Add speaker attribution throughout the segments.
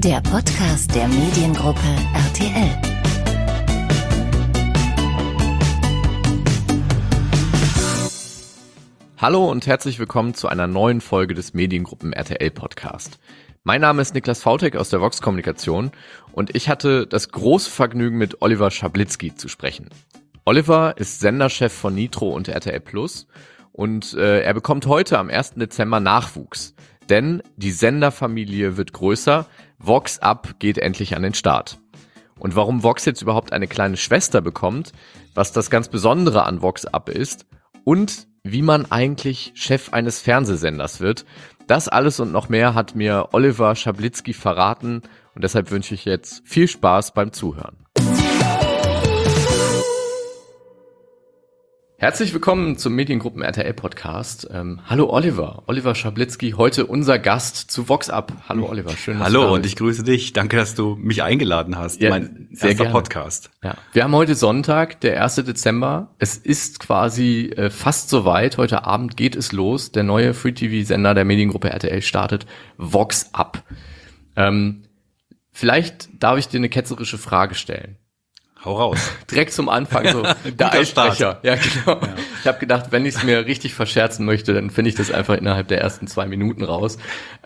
Speaker 1: der Podcast der Mediengruppe RTL.
Speaker 2: Hallo und herzlich willkommen zu einer neuen Folge des Mediengruppen RTL Podcast. Mein Name ist Niklas Vautek aus der Vox Kommunikation und ich hatte das große Vergnügen, mit Oliver Schablitzky zu sprechen. Oliver ist Senderchef von Nitro und RTL Plus und er bekommt heute am 1. Dezember Nachwuchs, denn die Senderfamilie wird größer, Vox Up geht endlich an den Start. Und warum Vox jetzt überhaupt eine kleine Schwester bekommt, was das ganz Besondere an Vox Up ist und wie man eigentlich Chef eines Fernsehsenders wird. Das alles und noch mehr hat mir Oliver Schablitzky verraten und deshalb wünsche ich jetzt viel Spaß beim Zuhören. Herzlich willkommen zum Mediengruppen RTL Podcast. Hallo Oliver Schablitzky, heute unser Gast zu Vox Up. Hallo Oliver, schön, dass du da bist.
Speaker 3: Hallo und ich grüße dich. Danke, dass du mich eingeladen hast.
Speaker 2: Ja,
Speaker 3: mein
Speaker 2: sehr
Speaker 3: erster
Speaker 2: gerne.
Speaker 3: Podcast.
Speaker 2: Ja. Wir haben heute Sonntag, der 1. Dezember. Es ist quasi fast soweit. Heute Abend geht es los. Der neue Free-TV-Sender der Mediengruppe RTL startet, Vox Up. Vielleicht darf ich dir eine ketzerische Frage stellen.
Speaker 3: Hau raus.
Speaker 2: Direkt zum Anfang so der Eisbrecher. Ja, genau.
Speaker 3: Ja.
Speaker 2: Ich habe gedacht, wenn ich es mir richtig verscherzen möchte, dann finde ich das einfach innerhalb der ersten 2 Minuten raus.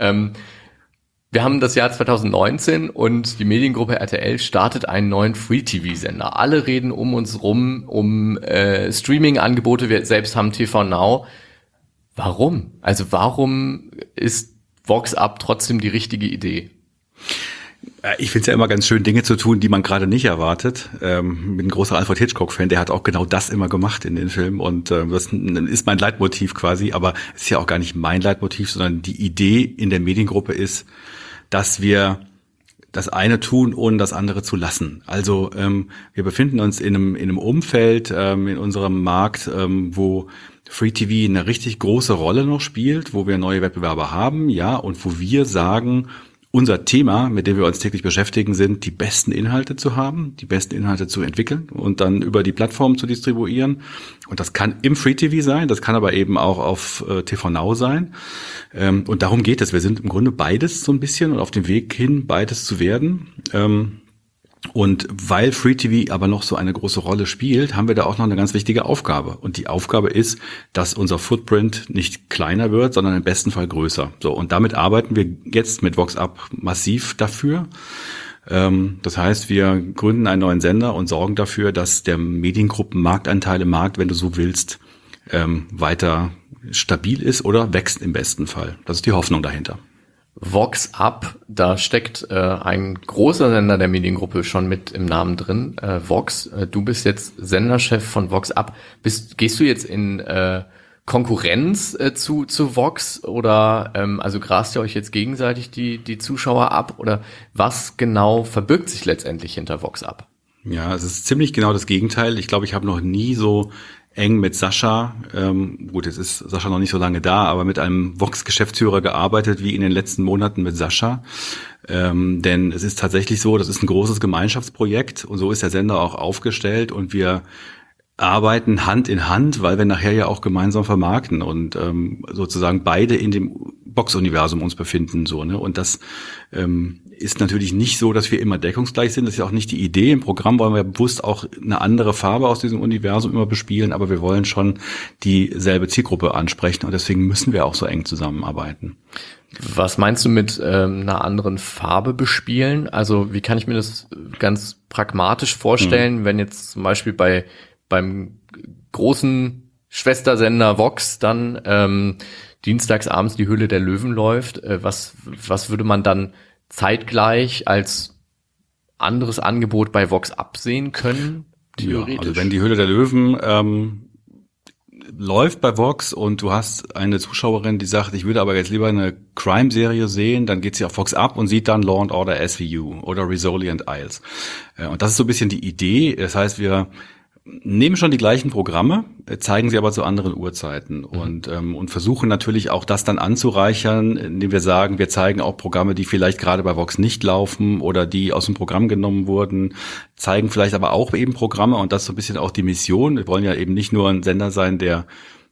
Speaker 2: Wir haben das Jahr 2019 und die Mediengruppe RTL startet einen neuen Free-TV-Sender. Alle reden um uns rum, um Streaming-Angebote. Wir selbst haben TV Now. Warum? Also warum ist Vox Up trotzdem die richtige Idee?
Speaker 3: Ich finde es ja immer ganz schön, Dinge zu tun, die man gerade nicht erwartet. Ich bin ein großer Alfred Hitchcock-Fan, der hat auch genau das immer gemacht in den Filmen und das ist mein Leitmotiv quasi, aber es ist ja auch gar nicht mein Leitmotiv, sondern die Idee in der Mediengruppe ist, dass wir das eine tun, ohne das andere zu lassen. Also wir befinden uns in einem Umfeld in unserem Markt, wo Free TV eine richtig große Rolle noch spielt, wo wir neue Wettbewerber haben, ja, und wo wir sagen, unser Thema, mit dem wir uns täglich beschäftigen, sind, die besten Inhalte zu haben, die besten Inhalte zu entwickeln und dann über die Plattform zu distribuieren. Und das kann im Free TV sein, das kann aber eben auch auf TV Now sein. Und darum geht es. Wir sind im Grunde beides so ein bisschen und auf dem Weg hin, beides zu werden. Und weil Free TV aber noch so eine große Rolle spielt, haben wir da auch noch eine ganz wichtige Aufgabe. Und die Aufgabe ist, dass unser Footprint nicht kleiner wird, sondern im besten Fall größer. So, und damit arbeiten wir jetzt mit Vox Up massiv dafür. Das heißt, wir gründen einen neuen Sender und sorgen dafür, dass der Mediengruppenmarktanteil im Markt, wenn du so willst, weiter stabil ist oder wächst im besten Fall. Das ist die Hoffnung dahinter.
Speaker 2: Vox Up, da steckt ein großer Sender der Mediengruppe schon mit im Namen drin. Vox, du bist jetzt Senderchef von Vox Up. Gehst du jetzt in Konkurrenz zu Vox oder also grast ihr euch jetzt gegenseitig die Zuschauer ab oder was genau verbirgt sich letztendlich hinter Vox Up?
Speaker 3: Ja, es ist ziemlich genau das Gegenteil. Ich glaube, ich habe noch nie so eng mit Sascha, gut, jetzt ist Sascha noch nicht so lange da, aber mit einem Vox-Geschäftsführer gearbeitet wie in den letzten Monaten mit Sascha. Denn es ist tatsächlich so, das ist ein großes Gemeinschaftsprojekt und so ist der Sender auch aufgestellt und wir arbeiten Hand in Hand, weil wir nachher ja auch gemeinsam vermarkten und sozusagen beide in dem Vox-Universum uns befinden, so, ne? Und das ist natürlich nicht so, dass wir immer deckungsgleich sind. Das ist ja auch nicht die Idee. Im Programm wollen wir bewusst auch eine andere Farbe aus diesem Universum immer bespielen, aber wir wollen schon dieselbe Zielgruppe ansprechen und deswegen müssen wir auch so eng zusammenarbeiten.
Speaker 2: Was meinst du mit einer anderen Farbe bespielen? Also wie kann ich mir das ganz pragmatisch vorstellen, wenn jetzt zum Beispiel beim großen Schwestersender Vox dann dienstags abends die Höhle der Löwen läuft, was würde man dann zeitgleich als anderes Angebot bei Vox Up sehen können? Theoretisch.
Speaker 3: Ja, also wenn die Höhle der Löwen läuft bei Vox und du hast eine Zuschauerin, die sagt, ich würde aber jetzt lieber eine Crime-Serie sehen, dann geht sie auf Vox Up und sieht dann Law & Order SVU oder Rizzoli and Isles. Und das ist so ein bisschen die Idee. Das heißt, wir nehmen schon die gleichen Programme, zeigen sie aber zu anderen Uhrzeiten und versuchen natürlich auch das dann anzureichern, indem wir sagen, wir zeigen auch Programme, die vielleicht gerade bei Vox nicht laufen oder die aus dem Programm genommen wurden, zeigen vielleicht aber auch eben Programme und das ist so ein bisschen auch die Mission. Wir wollen ja eben nicht nur ein Sender sein, der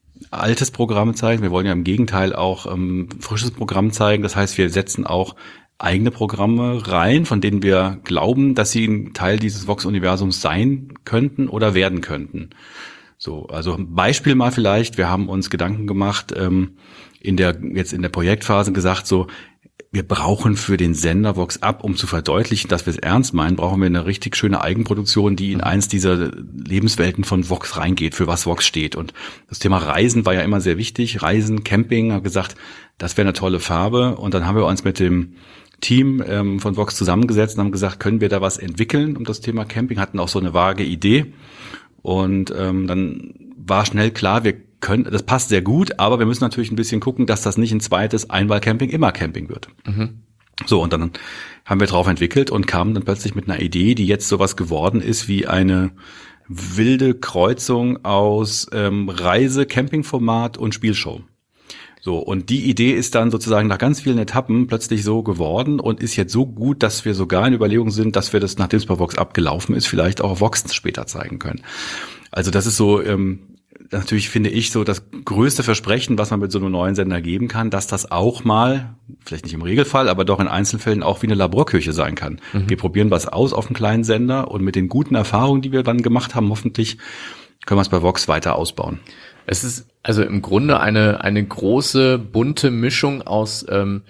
Speaker 3: altes Programm zeigt, wir wollen ja im Gegenteil auch frisches Programm zeigen. Das heißt, wir setzen auch eigene Programme rein, von denen wir glauben, dass sie ein Teil dieses Vox-Universums sein könnten oder werden könnten. So, also ein Beispiel mal vielleicht, wir haben uns Gedanken gemacht, in der Projektphase gesagt, so, wir brauchen für den Sender Vox Up, um zu verdeutlichen, dass wir es ernst meinen, brauchen wir eine richtig schöne Eigenproduktion, die in eins dieser Lebenswelten von Vox reingeht, für was Vox steht. Und das Thema Reisen war ja immer sehr wichtig. Reisen, Camping, habe gesagt, das wäre eine tolle Farbe. Und dann haben wir uns mit dem Team von Vox zusammengesetzt und haben gesagt, können wir da was entwickeln um das Thema Camping, hatten auch so eine vage Idee. Und dann war schnell klar, das passt sehr gut, aber wir müssen natürlich ein bisschen gucken, dass das nicht ein zweites Einwahlcamping immer Camping wird. Mhm. So, und dann haben wir drauf entwickelt und kamen dann plötzlich mit einer Idee, die jetzt sowas geworden ist wie eine wilde Kreuzung aus Reise, Campingformat und Spielshow. So, und die Idee ist dann sozusagen nach ganz vielen Etappen plötzlich so geworden und ist jetzt so gut, dass wir sogar in Überlegung sind, dass wir das, nachdem es bei Vox abgelaufen ist, vielleicht auch auf Vox später zeigen können. Also das ist so, natürlich finde ich so das größte Versprechen, was man mit so einem neuen Sender geben kann, dass das auch mal, vielleicht nicht im Regelfall, aber doch in Einzelfällen auch wie eine Laborküche sein kann. Mhm. Wir probieren was aus auf einem kleinen Sender und mit den guten Erfahrungen, die wir dann gemacht haben, hoffentlich können wir es bei Vox weiter ausbauen.
Speaker 2: Es ist also im Grunde eine große, bunte Mischung aus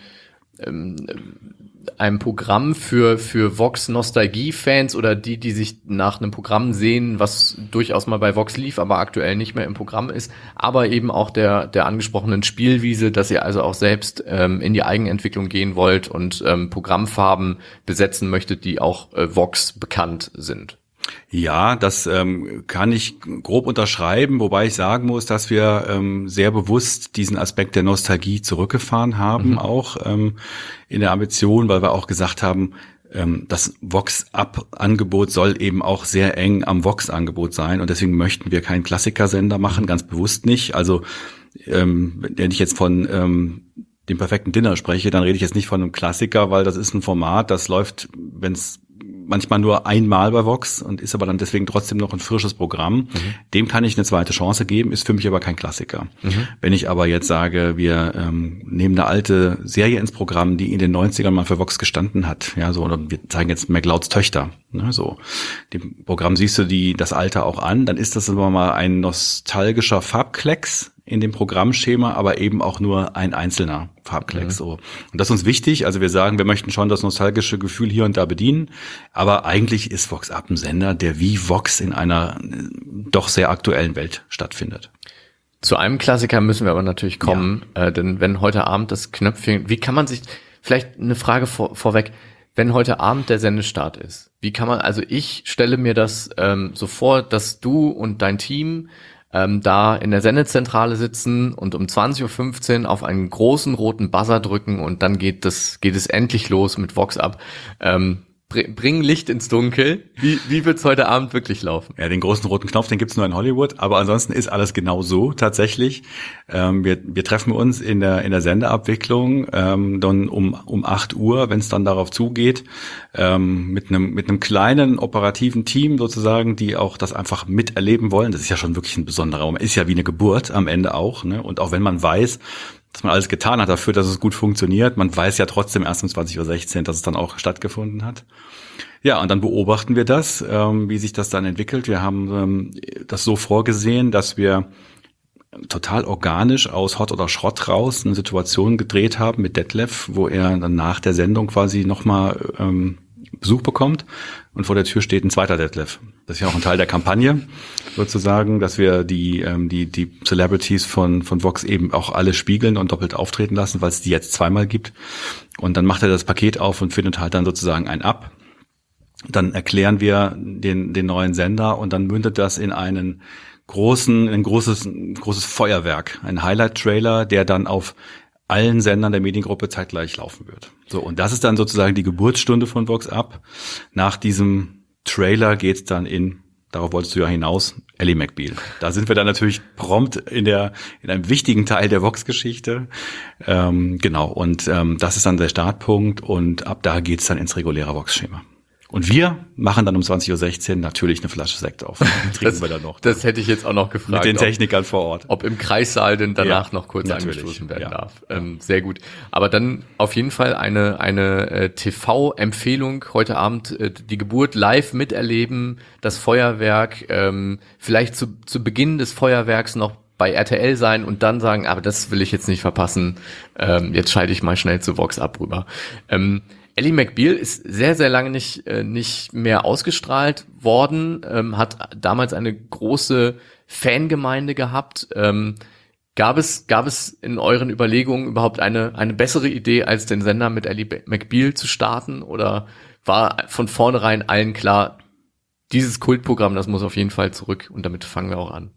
Speaker 2: einem Programm für Vox-Nostalgie-Fans oder die sich nach einem Programm sehen, was durchaus mal bei Vox lief, aber aktuell nicht mehr im Programm ist, aber eben auch der angesprochenen Spielwiese, dass ihr also auch selbst in die Eigenentwicklung gehen wollt und Programmfarben besetzen möchtet, die auch Vox bekannt sind.
Speaker 3: Ja, das kann ich grob unterschreiben, wobei ich sagen muss, dass wir sehr bewusst diesen Aspekt der Nostalgie zurückgefahren haben, auch in der Ambition, weil wir auch gesagt haben, das Vox-Up-Angebot soll eben auch sehr eng am Vox-Angebot sein und deswegen möchten wir keinen Klassikersender machen, ganz bewusst nicht. Also wenn ich jetzt von dem perfekten Dinner spreche, dann rede ich jetzt nicht von einem Klassiker, weil das ist ein Format, das läuft, wenn es manchmal nur einmal bei Vox und ist aber dann deswegen trotzdem noch ein frisches Programm. Mhm. Dem kann ich eine zweite Chance geben, ist für mich aber kein Klassiker. Mhm. Wenn ich aber jetzt sage, wir nehmen eine alte Serie ins Programm, die in den 90ern mal für Vox gestanden hat, ja, so, oder wir zeigen jetzt McLeods Töchter, ne, so. Dem Programm siehst du das Alter auch an, dann ist das aber mal ein nostalgischer Farbklecks in dem Programmschema, aber eben auch nur ein einzelner Farbklecks. So. Und das ist uns wichtig. Also wir sagen, wir möchten schon das nostalgische Gefühl hier und da bedienen, aber eigentlich ist Vox Up ein Sender, der wie Vox in einer doch sehr aktuellen Welt stattfindet.
Speaker 2: Zu einem Klassiker müssen wir aber natürlich kommen, denn wenn heute Abend das Knöpfchen, wie kann man sich, vielleicht eine Frage vorweg, wenn heute Abend der Sendestart ist, wie kann man, also ich stelle mir das so vor, dass du und dein Team da in der Sendezentrale sitzen und um 20.15 Uhr auf einen großen roten Buzzer drücken und dann geht es endlich los mit Vox Up. Bring Licht ins Dunkel. Wie wird's heute Abend wirklich laufen?
Speaker 3: Ja, den großen roten Knopf, den gibt's nur in Hollywood, aber ansonsten ist alles genau so tatsächlich. Wir treffen uns in der Sendeabwicklung dann um 8 Uhr, wenn es dann darauf zugeht, mit einem kleinen operativen Team sozusagen, die auch das einfach miterleben wollen. Das ist ja schon wirklich ein besonderer Moment. Ist ja wie eine Geburt am Ende auch, ne? Und auch wenn man weiß, dass man alles getan hat dafür, dass es gut funktioniert. Man weiß ja trotzdem erst um 20.16 Uhr, dass es dann auch stattgefunden hat. Ja, und dann beobachten wir das, wie sich das dann entwickelt. Wir haben das so vorgesehen, dass wir total organisch aus Hot oder Schrott raus eine Situation gedreht haben mit Detlef, wo er dann nach der Sendung quasi nochmal Besuch bekommt und vor der Tür steht ein zweiter Detlef. Das ist ja auch ein Teil der Kampagne, sozusagen, dass wir die Celebrities von Vox eben auch alle spiegeln und doppelt auftreten lassen, weil es die jetzt zweimal gibt. Und dann macht er das Paket auf und findet halt dann sozusagen ein ab. Dann erklären wir den neuen Sender und dann mündet das in ein großes Feuerwerk, ein Highlight-Trailer, der dann auf allen Sendern der Mediengruppe zeitgleich laufen wird. So, und das ist dann sozusagen die Geburtsstunde von Vox Up. Nach diesem Trailer geht's dann darauf wolltest du ja hinaus, Ally McBeal. Da sind wir dann natürlich prompt in einem wichtigen Teil der Vox-Geschichte. Genau, und das ist dann der Startpunkt und ab da geht's dann ins reguläre Vox-Schema. Und wir machen dann um 20.16 Uhr natürlich eine Flasche Sekt auf. Trinken wir dann noch.
Speaker 2: Das hätte ich jetzt auch noch gefragt.
Speaker 3: Mit den Technikern vor Ort.
Speaker 2: Ob im Kreissaal denn danach noch kurz angestoßen werden darf. Sehr gut. Aber dann auf jeden Fall eine TV-Empfehlung heute Abend, die Geburt live miterleben, das Feuerwerk, vielleicht zu Beginn des Feuerwerks noch bei RTL sein und dann sagen, aber das will ich jetzt nicht verpassen, jetzt schalte ich mal schnell zu Vox Up rüber. Ally McBeal ist sehr, sehr lange nicht mehr ausgestrahlt worden, hat damals eine große Fangemeinde gehabt. Gab es in euren Überlegungen überhaupt eine bessere Idee, als den Sender mit Ally McBeal zu starten? Oder war von vornherein allen klar, dieses Kultprogramm, das muss auf jeden Fall zurück und damit fangen wir auch an?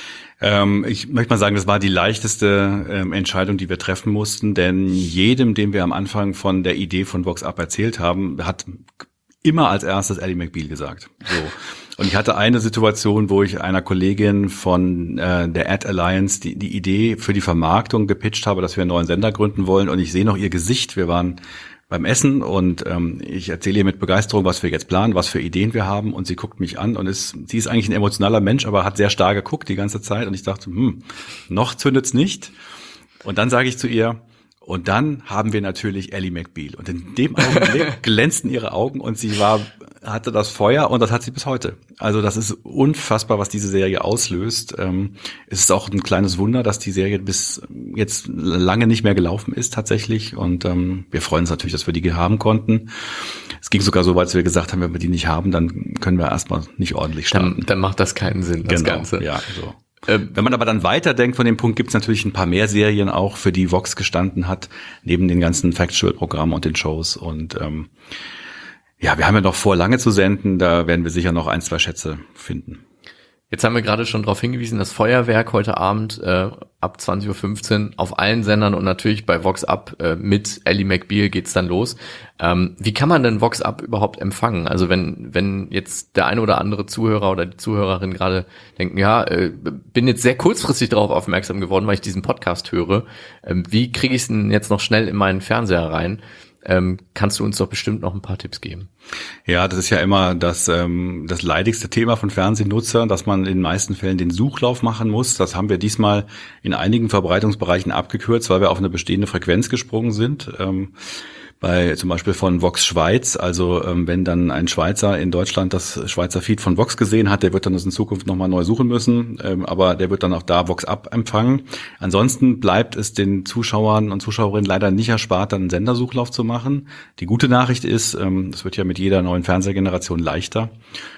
Speaker 3: Ich möchte mal sagen, das war die leichteste Entscheidung, die wir treffen mussten, denn jedem, dem wir am Anfang von der Idee von Vox Up erzählt haben, hat immer als erstes Ally McBeal gesagt. So. Und ich hatte eine Situation, wo ich einer Kollegin von der Ad Alliance die Idee für die Vermarktung gepitcht habe, dass wir einen neuen Sender gründen wollen, und ich sehe noch ihr Gesicht. Wir waren beim Essen und ich erzähle ihr mit Begeisterung, was wir jetzt planen, was für Ideen wir haben, und sie guckt mich an und sie ist eigentlich ein emotionaler Mensch, aber hat sehr stark geguckt die ganze Zeit, und ich dachte, noch zündet's nicht. Und dann sage ich zu ihr, und dann haben wir natürlich Ally McBeal, und in dem Augenblick glänzten ihre Augen und sie hatte das Feuer, und das hat sie bis heute. Also das ist unfassbar, was diese Serie auslöst. Es ist auch ein kleines Wunder, dass die Serie bis jetzt lange nicht mehr gelaufen ist tatsächlich, und wir freuen uns natürlich, dass wir die haben konnten. Es ging sogar so weit, dass wir gesagt haben, wenn wir die nicht haben, dann können wir erstmal nicht ordentlich starten.
Speaker 2: Dann macht das keinen Sinn, das
Speaker 3: genau,
Speaker 2: Ganze.
Speaker 3: Ja, so. Wenn man aber dann weiterdenkt von dem Punkt, gibt es natürlich ein paar mehr Serien auch, für die Vox gestanden hat, neben den ganzen Factual-Programmen und den Shows. Und wir haben ja noch vor, lange zu senden, da werden wir sicher noch 1, 2 Schätze finden.
Speaker 2: Jetzt haben wir gerade schon darauf hingewiesen, das Feuerwerk heute Abend ab 20.15 Uhr auf allen Sendern und natürlich bei Vox Up mit Ally McBeal geht's dann los. Wie kann man denn Vox Up überhaupt empfangen? Also wenn jetzt der eine oder andere Zuhörer oder die Zuhörerin gerade denken, bin jetzt sehr kurzfristig darauf aufmerksam geworden, weil ich diesen Podcast höre. Wie kriege ich es denn jetzt noch schnell in meinen Fernseher rein? Kannst du uns doch bestimmt noch ein paar Tipps geben?
Speaker 3: Ja, das ist ja immer das leidigste Thema von Fernsehnutzern, dass man in den meisten Fällen den Suchlauf machen muss. Das haben wir diesmal in einigen Verbreitungsbereichen abgekürzt, weil wir auf eine bestehende Frequenz gesprungen sind. Bei zum Beispiel von Vox Schweiz, also wenn dann ein Schweizer in Deutschland das Schweizer Feed von Vox gesehen hat, der wird dann das in Zukunft nochmal neu suchen müssen, aber der wird dann auch da Vox Up empfangen. Ansonsten bleibt es den Zuschauern und Zuschauerinnen leider nicht erspart, dann einen Sendersuchlauf zu machen. Die gute Nachricht ist, es wird ja mit jeder neuen Fernsehgeneration leichter,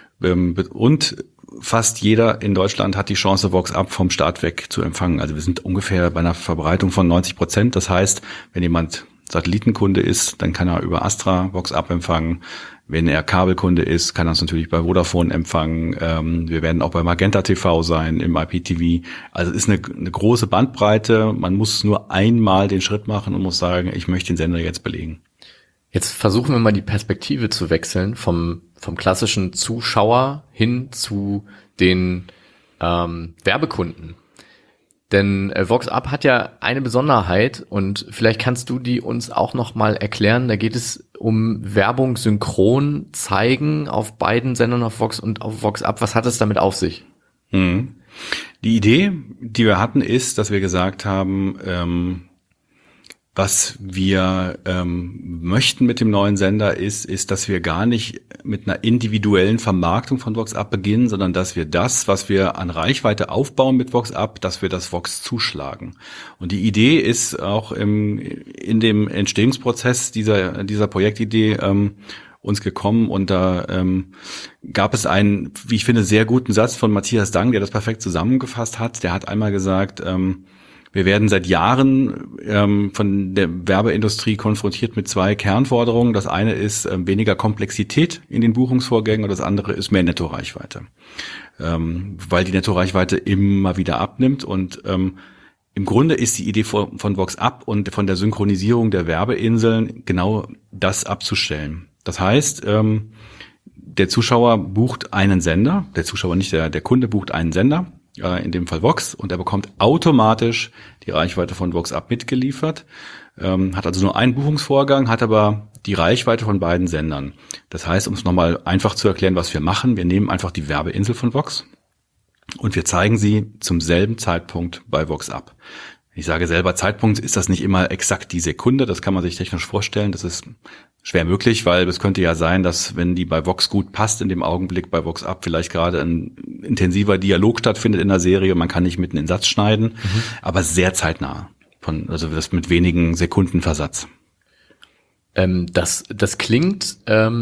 Speaker 3: und fast jeder in Deutschland hat die Chance, Vox Up vom Start weg zu empfangen. Also wir sind ungefähr bei einer Verbreitung von 90%. Das heißt, wenn jemand Satellitenkunde ist, dann kann er über Astra Vox Up empfangen. Wenn er Kabelkunde ist, kann er es natürlich bei Vodafone empfangen. Wir werden auch bei Magenta TV sein, im IPTV. Also es ist eine große Bandbreite. Man muss nur einmal den Schritt machen und muss sagen, ich möchte den Sender jetzt belegen.
Speaker 2: Jetzt versuchen wir mal die Perspektive zu wechseln vom klassischen Zuschauer hin zu den Werbekunden. Denn Vox Up hat ja eine Besonderheit, und vielleicht kannst du die uns auch noch mal erklären. Da geht es um Werbung synchron zeigen auf beiden Sendern, auf Vox und auf Vox Up. Was hat es damit auf sich?
Speaker 3: Die Idee, die wir hatten, ist, dass wir gesagt haben, was wir möchten mit dem neuen Sender ist, dass wir gar nicht mit einer individuellen Vermarktung von Vox Up beginnen, sondern dass wir das, was wir an Reichweite aufbauen mit Vox Up, dass wir das Vox zuschlagen. Und die Idee ist auch in dem Entstehungsprozess dieser Projektidee uns gekommen, und da gab es einen, wie ich finde, sehr guten Satz von Matthias Dang, der das perfekt zusammengefasst hat. Der hat einmal gesagt, wir werden seit Jahren von der Werbeindustrie konfrontiert mit 2 Kernforderungen. Das eine ist weniger Komplexität in den Buchungsvorgängen, und das andere ist mehr Nettoreichweite, weil die Nettoreichweite immer wieder abnimmt. Und im Grunde ist die Idee von Vox Up und von der Synchronisierung der Werbeinseln genau das abzustellen. Das heißt, der Zuschauer bucht einen Sender, der Zuschauer nicht, der Kunde bucht einen Sender. in dem Fall Vox, und er bekommt automatisch die Reichweite von Vox Up mitgeliefert, hat also nur einen Buchungsvorgang, hat aber die Reichweite von beiden Sendern. Das heißt, um es nochmal einfach zu erklären, was wir machen, wir nehmen einfach die Werbeinsel von Vox und wir zeigen sie zum selben Zeitpunkt bei Vox Up. Ich sage selber Zeitpunkt, ist das nicht immer exakt die Sekunde, das kann man sich technisch vorstellen, das ist schwer möglich, weil es könnte ja sein, dass wenn die bei Vox gut passt, in dem Augenblick bei Vox Up vielleicht gerade ein intensiver Dialog stattfindet in der Serie, man kann nicht mitten in den Satz schneiden, aber sehr zeitnah, also das mit wenigen Sekunden Versatz.
Speaker 2: Das klingt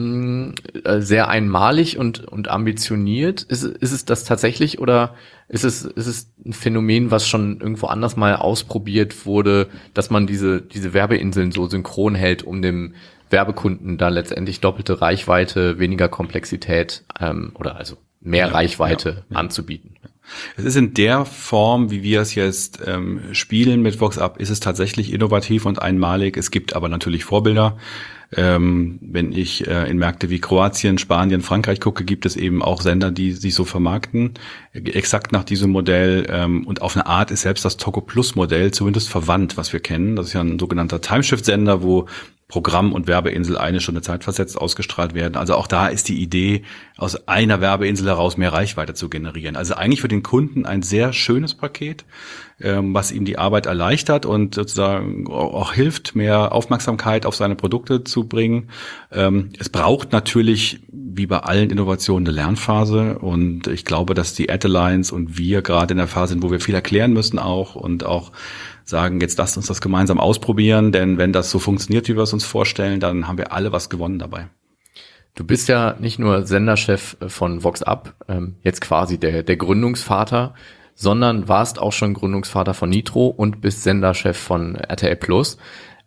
Speaker 2: sehr einmalig und ambitioniert. Ist es das tatsächlich oder ist es ein Phänomen, was schon irgendwo anders mal ausprobiert wurde, dass man diese Werbeinseln so synchron hält, um dem Werbekunden da letztendlich doppelte Reichweite, weniger Komplexität oder also mehr Reichweite anzubieten?
Speaker 3: Es ist in der Form, wie wir es jetzt spielen mit Vox Up, ist es tatsächlich innovativ und einmalig. Es gibt aber natürlich Vorbilder. Wenn ich in Märkte wie Kroatien, Spanien, Frankreich gucke, gibt es eben auch Sender, die sich so vermarkten, exakt nach diesem Modell. Und auf eine Art ist selbst das Togo Plus Modell zumindest verwandt, was wir kennen. Das ist ja ein sogenannter Timeshift-Sender, wo Programm und Werbeinsel eine Stunde zeitversetzt ausgestrahlt werden. Also auch da ist die Idee, aus einer Werbeinsel heraus mehr Reichweite zu generieren. Also eigentlich für den Kunden ein sehr schönes Paket, was ihm die Arbeit erleichtert und sozusagen auch hilft, mehr Aufmerksamkeit auf seine Produkte zu bringen. Es braucht natürlich, wie bei allen Innovationen, eine Lernphase. Und ich glaube, dass die Ad Alliance und wir gerade in der Phase sind, wo wir viel erklären müssen auch und auch sagen, jetzt lasst uns das gemeinsam ausprobieren, denn wenn das so funktioniert, wie wir es uns vorstellen, dann haben wir alle was gewonnen dabei.
Speaker 2: Du bist ja nicht nur Senderchef von Vox Up, jetzt quasi der Gründungsvater, sondern warst auch schon Gründungsvater von Nitro und bist Senderchef von RTL Plus.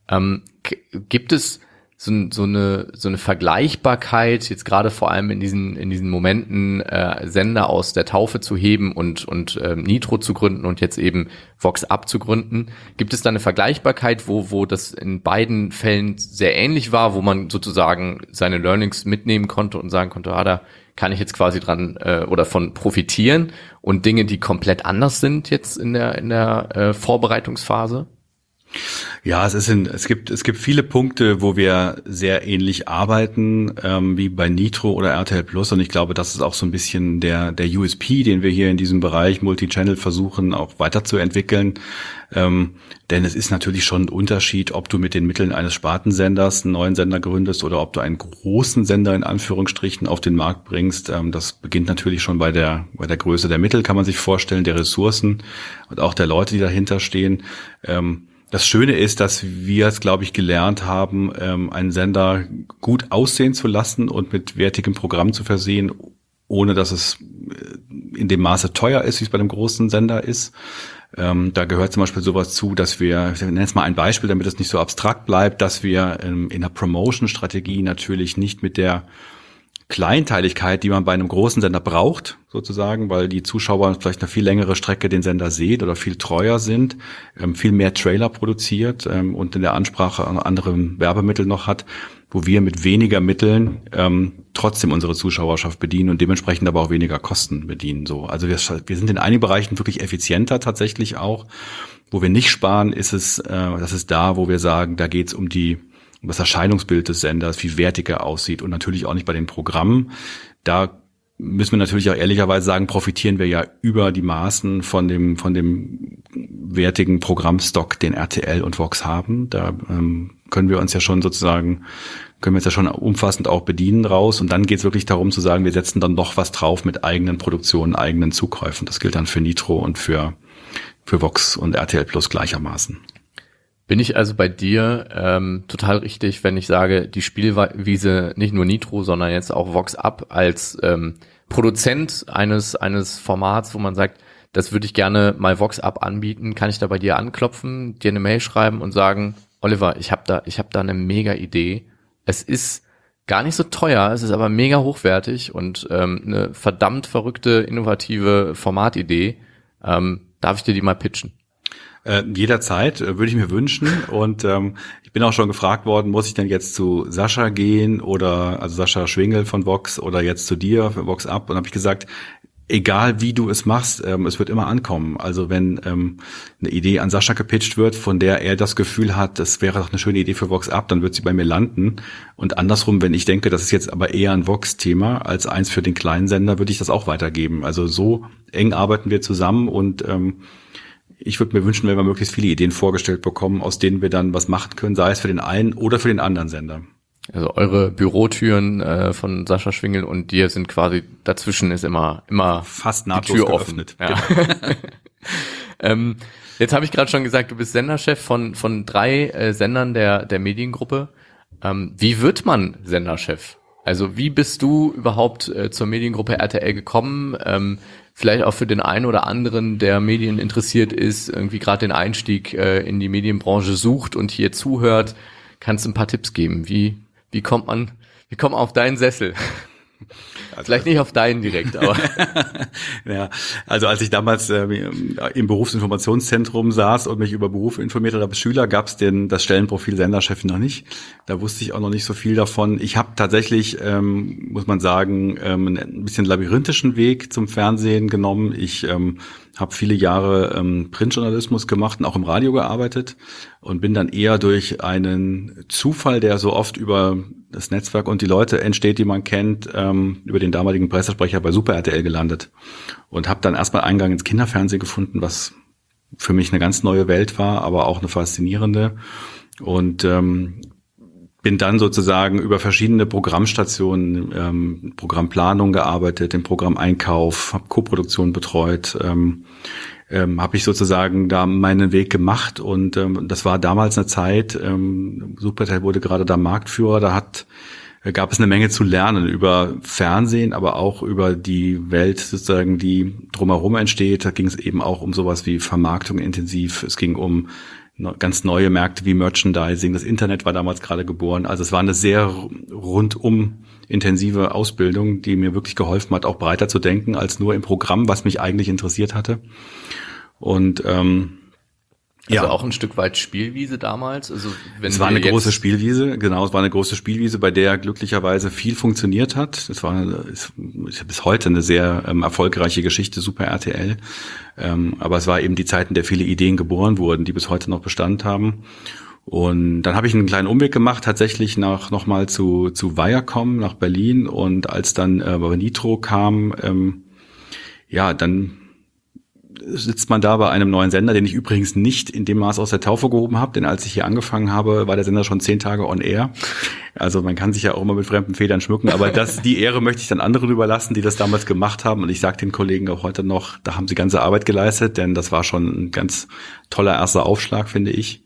Speaker 2: Gibt es so eine Vergleichbarkeit, jetzt gerade vor allem in diesen Momenten, Sender aus der Taufe zu heben und Nitro zu gründen und jetzt eben Vox Up zu gründen? Gibt es da eine Vergleichbarkeit, wo das in beiden Fällen sehr ähnlich war, wo man sozusagen seine Learnings mitnehmen konnte und sagen konnte, da kann ich jetzt quasi dran oder von profitieren, und Dinge, die komplett anders sind jetzt in der Vorbereitungsphase?
Speaker 3: Ja, es gibt viele Punkte, wo wir sehr ähnlich arbeiten, wie bei Nitro oder RTL Plus, und ich glaube, das ist auch so ein bisschen der USP, den wir hier in diesem Bereich Multichannel versuchen auch weiterzuentwickeln, denn es ist natürlich schon ein Unterschied, ob du mit den Mitteln eines Spartensenders einen neuen Sender gründest oder ob du einen großen Sender in Anführungsstrichen auf den Markt bringst. Das beginnt natürlich schon bei der Größe der Mittel, kann man sich vorstellen, der Ressourcen und auch der Leute, die dahinter stehen. Das Schöne ist, dass wir es, glaube ich, gelernt haben, einen Sender gut aussehen zu lassen und mit wertigem Programm zu versehen, ohne dass es in dem Maße teuer ist, wie es bei einem großen Sender ist. Da gehört zum Beispiel sowas zu, dass wir, ich nenne jetzt mal ein Beispiel, damit es nicht so abstrakt bleibt, dass wir in der Promotion-Strategie natürlich nicht mit der Kleinteiligkeit, die man bei einem großen Sender braucht, sozusagen, weil die Zuschauer vielleicht eine viel längere Strecke den Sender sehen oder viel treuer sind, viel mehr Trailer produziert und in der Ansprache andere Werbemittel noch hat, wo wir mit weniger Mitteln trotzdem unsere Zuschauerschaft bedienen und dementsprechend aber auch weniger Kosten bedienen. So, also wir sind in einigen Bereichen wirklich effizienter tatsächlich auch. Wo wir nicht sparen, das ist da, wo wir sagen, da geht's um das Erscheinungsbild des Senders, wie wertig er aussieht, und natürlich auch nicht bei den Programmen. Da müssen wir natürlich auch ehrlicherweise sagen, profitieren wir ja über die Maßen von dem wertigen Programmstock, den RTL und Vox haben. Da können wir uns ja schon umfassend auch bedienen raus. Und dann geht es wirklich darum zu sagen, wir setzen dann noch was drauf mit eigenen Produktionen, eigenen Zukäufen. Das gilt dann für Nitro und für Vox und RTL Plus gleichermaßen.
Speaker 2: Bin ich also bei dir total richtig, wenn ich sage, die Spielwiese nicht nur Nitro, sondern jetzt auch Vox Up als Produzent eines Formats, wo man sagt, das würde ich gerne mal Vox Up anbieten, kann ich da bei dir anklopfen, dir eine Mail schreiben und sagen, Oliver, ich hab da eine mega Idee. Es ist gar nicht so teuer, es ist aber mega hochwertig und eine verdammt verrückte, innovative Formatidee. Darf ich dir die mal pitchen?
Speaker 3: Jederzeit, würde ich mir wünschen, und ich bin auch schon gefragt worden, muss ich denn jetzt zu Sascha gehen also Sascha Schwingel von Vox oder jetzt zu dir für Vox Up, und habe ich gesagt, egal wie du es machst, es wird immer ankommen. Also wenn eine Idee an Sascha gepitcht wird, von der er das Gefühl hat, das wäre doch eine schöne Idee für Vox Up, dann wird sie bei mir landen. Und andersrum, wenn ich denke, das ist jetzt aber eher ein Vox-Thema als eins für den kleinen Sender, würde ich das auch weitergeben. Also so eng arbeiten wir zusammen und ich würde mir wünschen, wenn wir möglichst viele Ideen vorgestellt bekommen, aus denen wir dann was machen können, sei es für den einen oder für den anderen Sender.
Speaker 2: Also eure Bürotüren von Sascha Schwingel und dir sind quasi, dazwischen ist immer
Speaker 3: fast
Speaker 2: die
Speaker 3: nahtlos
Speaker 2: Tür
Speaker 3: geöffnet.
Speaker 2: Offen. Ja. Jetzt habe ich gerade schon gesagt, du bist Senderchef von 3 Sendern der Mediengruppe. Wie wird man Senderchef? Also wie bist du überhaupt zur Mediengruppe RTL gekommen? Vielleicht auch für den einen oder anderen, der Medien interessiert ist, irgendwie gerade den Einstieg in die Medienbranche sucht und hier zuhört. Kannst du ein paar Tipps geben? Wie kommt man auf deinen Sessel? Also, vielleicht nicht auf deinen direkt, aber.
Speaker 3: Ja, also als ich damals im Berufsinformationszentrum saß und mich über Berufe informiert habe als Schüler, gab es das Stellenprofil Senderchef noch nicht. Da wusste ich auch noch nicht so viel davon. Ich habe tatsächlich, muss man sagen, ein bisschen labyrinthischen Weg zum Fernsehen genommen. Ich habe viele Jahre Printjournalismus gemacht und auch im Radio gearbeitet und bin dann eher durch einen Zufall, der so oft über das Netzwerk und die Leute entsteht, die man kennt, über den damaligen Pressesprecher bei Super RTL gelandet und habe dann erstmal Eingang ins Kinderfernsehen gefunden, was für mich eine ganz neue Welt war, aber auch eine faszinierende, und bin dann sozusagen über verschiedene Programmstationen, Programmplanung gearbeitet, im Programmeinkauf, habe Koproduktion betreut, habe ich sozusagen da meinen Weg gemacht, und das war damals eine Zeit, Super RTL wurde gerade da Marktführer, gab es eine Menge zu lernen über Fernsehen, aber auch über die Welt sozusagen, die drumherum entsteht. Da ging es eben auch um sowas wie Vermarktung intensiv, es ging um ganz neue Märkte wie Merchandising. Das Internet war damals gerade geboren. Also es war eine sehr rundum intensive Ausbildung, die mir wirklich geholfen hat, auch breiter zu denken als nur im Programm, was mich eigentlich interessiert hatte. Und
Speaker 2: also auch ein Stück weit Spielwiese damals. Also
Speaker 3: es war eine große Spielwiese, genau. Es war eine große Spielwiese, bei der glücklicherweise viel funktioniert hat. Es war bis heute eine sehr erfolgreiche Geschichte, Super RTL. Aber es war eben die Zeit, in der viele Ideen geboren wurden, die bis heute noch Bestand haben. Und dann habe ich einen kleinen Umweg gemacht, tatsächlich nochmal zu Viacom nach Berlin. Und als dann Nitro kam, dann sitzt man da bei einem neuen Sender, den ich übrigens nicht in dem Maß aus der Taufe gehoben habe, denn als ich hier angefangen habe, war der Sender schon 10 Tage on air. Also man kann sich ja auch immer mit fremden Federn schmücken, aber die Ehre möchte ich dann anderen überlassen, die das damals gemacht haben. Und ich sage den Kollegen auch heute noch, da haben sie ganze Arbeit geleistet, denn das war schon ein ganz toller erster Aufschlag, finde ich.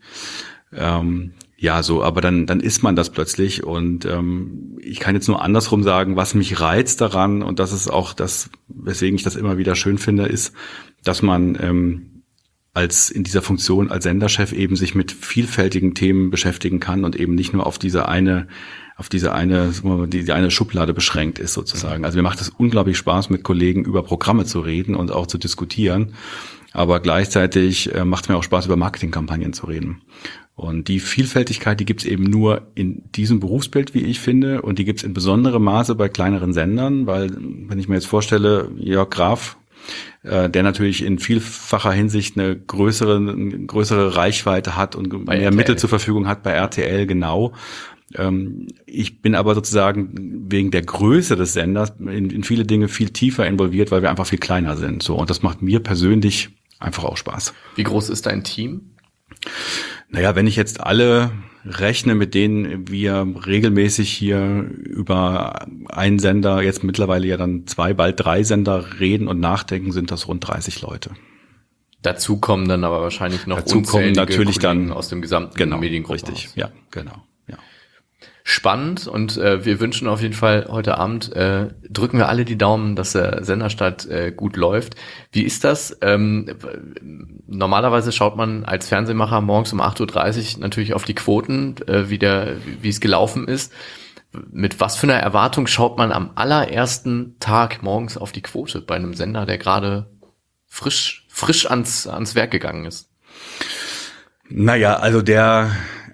Speaker 3: Aber dann ist man das plötzlich, und ich kann jetzt nur andersrum sagen, was mich reizt daran, und das ist auch das, weswegen ich das immer wieder schön finde, ist, dass man in dieser Funktion als Senderchef eben sich mit vielfältigen Themen beschäftigen kann und eben nicht nur auf diese eine Schublade beschränkt ist sozusagen. Also mir macht es unglaublich Spaß, mit Kollegen über Programme zu reden und auch zu diskutieren, aber gleichzeitig macht es mir auch Spaß, über Marketingkampagnen zu reden. Und die Vielfältigkeit, die gibt's eben nur in diesem Berufsbild, wie ich finde, und die gibt's in besonderem Maße bei kleineren Sendern, weil wenn ich mir jetzt vorstelle, Jörg Graf, der natürlich in vielfacher Hinsicht eine größere Reichweite hat und mehr Mittel zur Verfügung hat bei RTL, genau. Ich bin aber sozusagen wegen der Größe des Senders in viele Dinge viel tiefer involviert, weil wir einfach viel kleiner sind. So, und das macht mir persönlich einfach auch Spaß.
Speaker 2: Wie groß ist dein Team?
Speaker 3: Naja, wenn ich jetzt alle rechne, mit denen wir regelmäßig hier über einen Sender, jetzt mittlerweile ja dann 2, bald 3 Sender reden und nachdenken, sind das rund 30 Leute.
Speaker 2: Dazu kommen dann aber wahrscheinlich noch unzählige
Speaker 3: natürlich
Speaker 2: Kollegen aus dem gesamten Mediengruppen.
Speaker 3: Richtig, ja, genau. Ja.
Speaker 2: Spannend, und wir wünschen auf jeden Fall heute Abend, drücken wir alle die Daumen, dass der Senderstart gut läuft. Wie ist das? Normalerweise schaut man als Fernsehmacher morgens um 8.30 Uhr natürlich auf die Quoten, wie es gelaufen ist. Mit was für einer Erwartung schaut man am allerersten Tag morgens auf die Quote bei einem Sender, der gerade frisch ans Werk gegangen ist?
Speaker 3: Naja, also der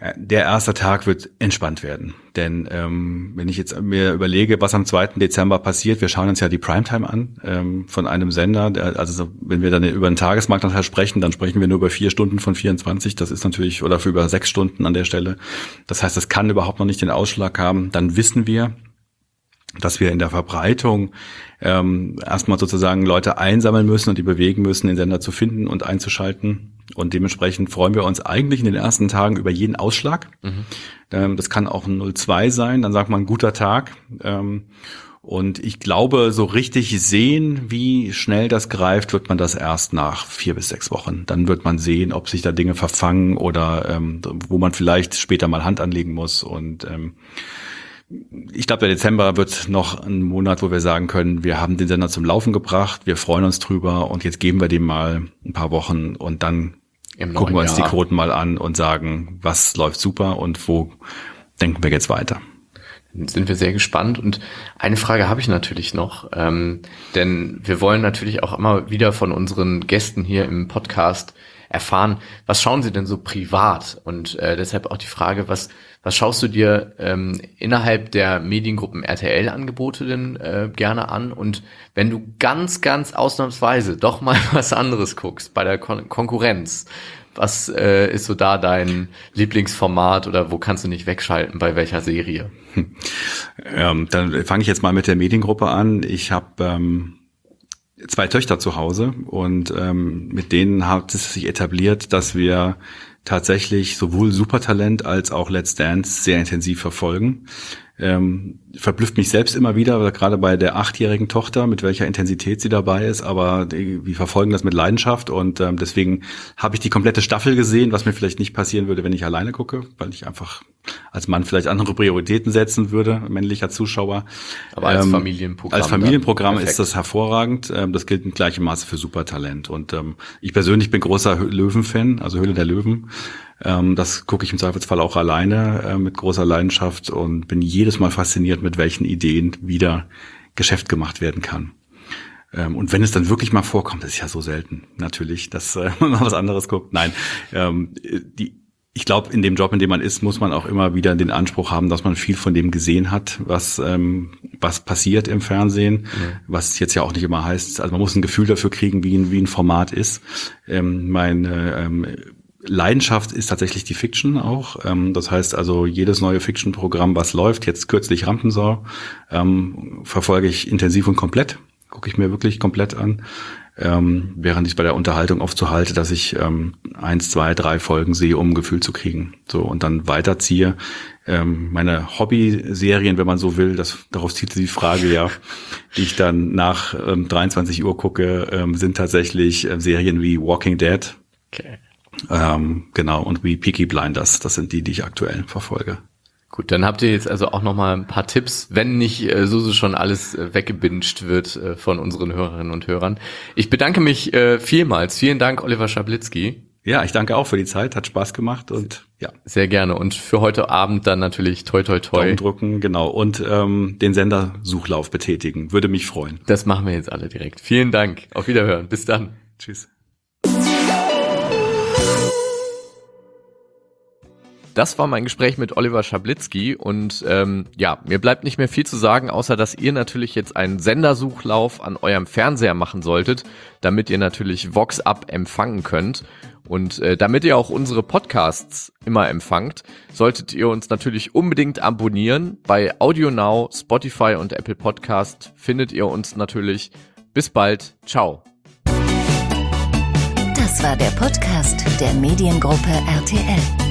Speaker 3: Der erste Tag wird entspannt werden. Denn wenn ich jetzt mir überlege, was am 2. Dezember passiert, wir schauen uns ja die Primetime an von einem Sender. Also wenn wir dann über einen Tagesmarktanteil sprechen, dann sprechen wir nur über 4 Stunden von 24. Das ist natürlich, oder für über 6 Stunden an der Stelle. Das heißt, das kann überhaupt noch nicht den Ausschlag haben. Dann wissen wir, dass wir in der Verbreitung erstmal sozusagen Leute einsammeln müssen und die bewegen müssen, den Sender zu finden und einzuschalten. Und dementsprechend freuen wir uns eigentlich in den ersten Tagen über jeden Ausschlag. Das kann auch ein 0,2 sein, dann sagt man ein guter Tag. Und ich glaube, so richtig sehen, wie schnell das greift, wird man das erst nach 4 bis 6 Wochen. Dann wird man sehen, ob sich da Dinge verfangen oder wo man vielleicht später mal Hand anlegen muss. Und ich glaube, der Dezember wird noch ein Monat, wo wir sagen können, wir haben den Sender zum Laufen gebracht, wir freuen uns drüber und jetzt geben wir dem mal ein paar Wochen und dann gucken wir uns die Quoten mal an und sagen, was läuft super und wo denken wir jetzt weiter.
Speaker 2: Dann sind wir sehr gespannt und eine Frage habe ich natürlich noch, denn wir wollen natürlich auch immer wieder von unseren Gästen hier im Podcast erfahren, was schauen sie denn so privat und deshalb auch die Frage, was schaust du dir innerhalb der Mediengruppen RTL-Angebote denn gerne an? Und wenn du ganz, ganz ausnahmsweise doch mal was anderes guckst bei der Konkurrenz, was ist so da dein Lieblingsformat oder wo kannst du nicht wegschalten, bei welcher Serie?
Speaker 3: Dann fange ich jetzt mal mit der Mediengruppe an. Ich habe 2 Töchter zu Hause und mit denen hat es sich etabliert, dass wir tatsächlich sowohl Supertalent als auch Let's Dance sehr intensiv verfolgen. Verblüfft mich selbst immer wieder, gerade bei der 8-jährigen Tochter, mit welcher Intensität sie dabei ist, aber wir verfolgen das mit Leidenschaft und deswegen habe ich die komplette Staffel gesehen, was mir vielleicht nicht passieren würde, wenn ich alleine gucke, weil ich einfach als Mann vielleicht andere Prioritäten setzen würde, männlicher Zuschauer.
Speaker 2: Aber als Familienprogramm.
Speaker 3: Als Familienprogramm ist das hervorragend. Das gilt in gleichem Maße für Supertalent. Und ich persönlich bin großer Löwen-Fan, also Höhle der Löwen. Das gucke ich im Zweifelsfall auch alleine mit großer Leidenschaft und bin jedes Mal fasziniert, mit welchen Ideen wieder Geschäft gemacht werden kann. Und wenn es dann wirklich mal vorkommt, das ist ja so selten, natürlich, dass man mal was anderes guckt. Nein, ich glaube, in dem Job, in dem man ist, muss man auch immer wieder den Anspruch haben, dass man viel von dem gesehen hat, was passiert im Fernsehen, was jetzt ja auch nicht immer heißt, also man muss ein Gefühl dafür kriegen, wie ein Format ist. Meine Leidenschaft ist tatsächlich die Fiction auch. Das heißt also, jedes neue Fiction-Programm, was läuft, jetzt kürzlich Rampensau, verfolge ich intensiv und komplett, gucke ich mir wirklich komplett an. Während ich bei der Unterhaltung oft so halte, dass ich 1, 2, 3 Folgen sehe, um ein Gefühl zu kriegen. So und dann weiterziehe. Meine Hobby-Serien, wenn man so will, darauf zieht die Frage ja, die ich dann nach 23 Uhr gucke, sind tatsächlich Serien wie Walking Dead.
Speaker 2: Okay.
Speaker 3: Genau, und wie Peaky Blinders. Das sind die ich aktuell verfolge.
Speaker 2: Gut, dann habt ihr jetzt also auch nochmal ein paar Tipps, wenn nicht so schon alles weggebinged wird von unseren Hörerinnen und Hörern. Ich bedanke mich vielmals. Vielen Dank, Oliver Schablitzky.
Speaker 3: Ja, ich danke auch für die Zeit. Hat Spaß gemacht und ja.
Speaker 2: Sehr gerne. Und für heute Abend dann natürlich toi toi toi.
Speaker 3: Daumen drücken, genau. Und den Sendersuchlauf betätigen. Würde mich freuen.
Speaker 2: Das machen wir jetzt alle direkt. Vielen Dank. Auf Wiederhören. Bis dann.
Speaker 3: Tschüss.
Speaker 2: Das war mein Gespräch mit Oliver Schablitzky und mir bleibt nicht mehr viel zu sagen, außer dass ihr natürlich jetzt einen Sendersuchlauf an eurem Fernseher machen solltet, damit ihr natürlich Vox Up empfangen könnt. Und damit ihr auch unsere Podcasts immer empfangt, solltet ihr uns natürlich unbedingt abonnieren. Bei AudioNow, Spotify und Apple Podcast findet ihr uns natürlich. Bis bald. Ciao.
Speaker 1: Das war der Podcast der Mediengruppe RTL.